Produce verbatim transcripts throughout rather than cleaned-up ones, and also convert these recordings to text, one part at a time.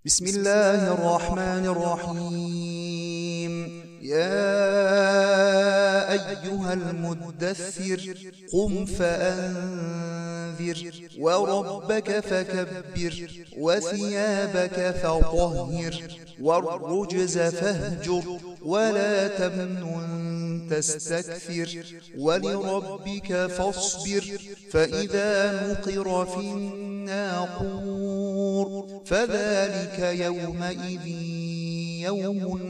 بسم الله الرحمن الرحيم. يا أيها المدثر قم فأنذر وربك فكبر وثيابك فطهر والرجز فاهجر ولا تمنن تستكثر ولربك فاصبر فإذا نقر في الناقور فذلك يومئذ يوم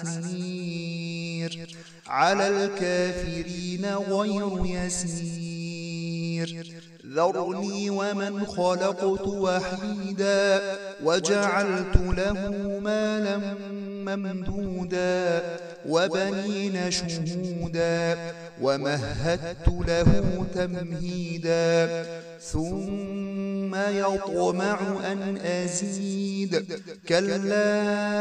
عسير على الكافرين غير يسير. ذرني ومن خلقت وحيدا وجعلت له مالا ممدودا وبنين شهودا ومهدت له تمهيدا ثم يطمع أن أزيد كلا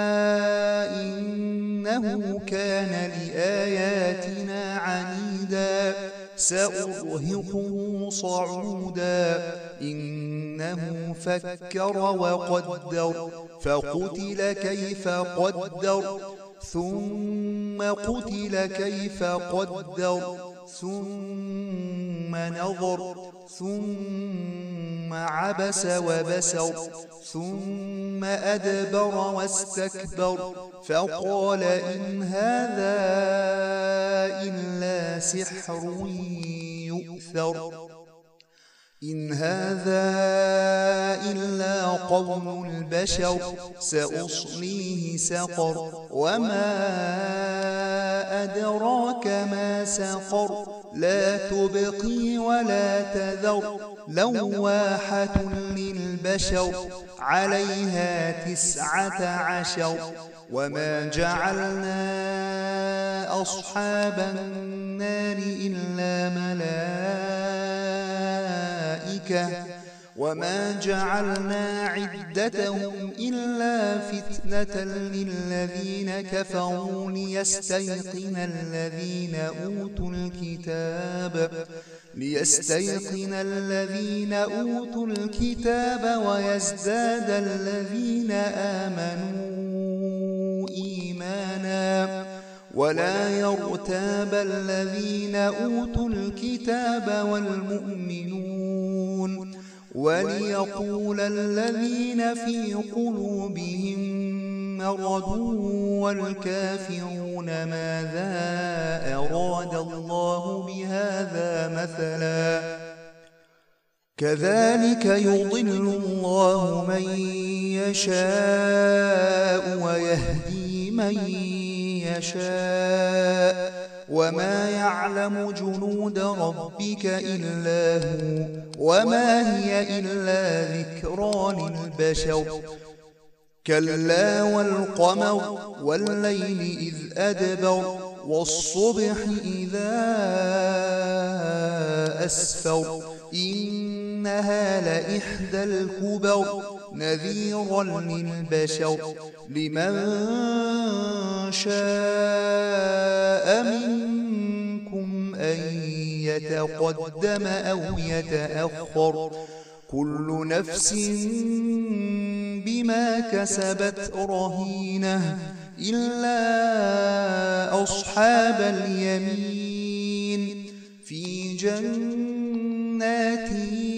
إنه كان لآياتنا عنيدا سأرهقه صعودا إنه فكر وقدر فقتل كيف قدر ثم قتل كيف قدر ثم نظر ثم عبس وبسر ثم أدبر واستكبر فقال إن هذا إلا سحر يؤثر إن هذا إلا قول البشر سأصليه سقر وما أدراك ما سقر لا تبقي ولا تذر لواحة للبشر عليها تسعة عشر وما جعلنا أصحاب النار إلا ملائكة وما جعلنا عدتهم إلا فتنة للذين كفروا ليستيقن الذين أوتوا الكتاب ليستيقن الذين أوتوا الكتاب ويزداد الذين آمنوا إيمانا ولا يرتاب الذين أوتوا الكتاب والمؤمنون وليقول الذين في قلوبهم مرض والكافرون ماذا أراد الله بهذا مثلا كذلك يضل الله من يشاء ويهدي من يشاء وما يعلم جنود ربك إلا هو وما هي إلا ذكرى للبشر كلا والقمر والليل إذ أدبر والصبح إذا أسفر إنها لإحدى الكبر نذيرا للبشر لمن شاء منكم أن يتقدم أو يتأخر كل نفس بما كسبت رهينة إلا أصحاب اليمين في جنات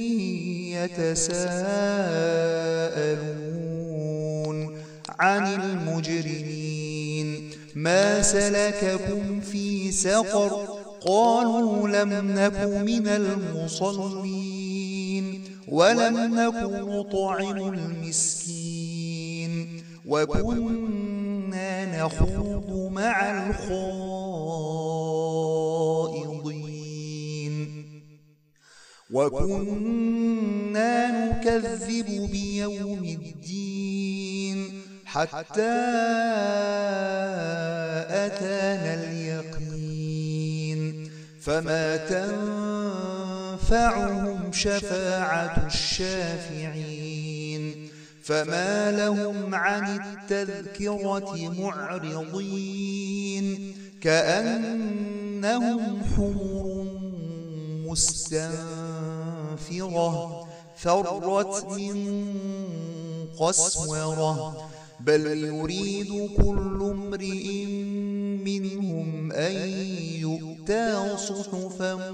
يتساءلون عن المجرمين ما سلككم في سقر قالوا لم نك من المصلين ولم نك نطعم المسكين وكنا نخوض مع الخائضين وكنا نكذب بيوم الدين حتى أتانا اليقين فما تنفعهم شفاعة الشافعين فما لهم عن التذكرة معرضين كأنهم حمر مستنفرة فرت من قسورة بل يريد كل امرئ منهم أن يؤتى صحفا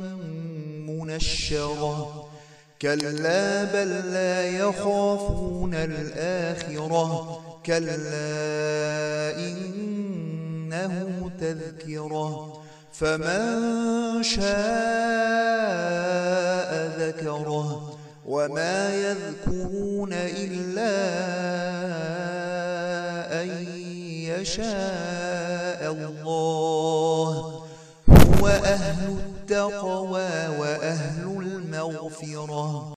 منشرة كلا بل لا يخافون الآخرة كلا إنه تذكرة فمن شاء ذكره وما يذكرون إلا أن يشاء الله هو أهل التقوى وأهل المغفرة.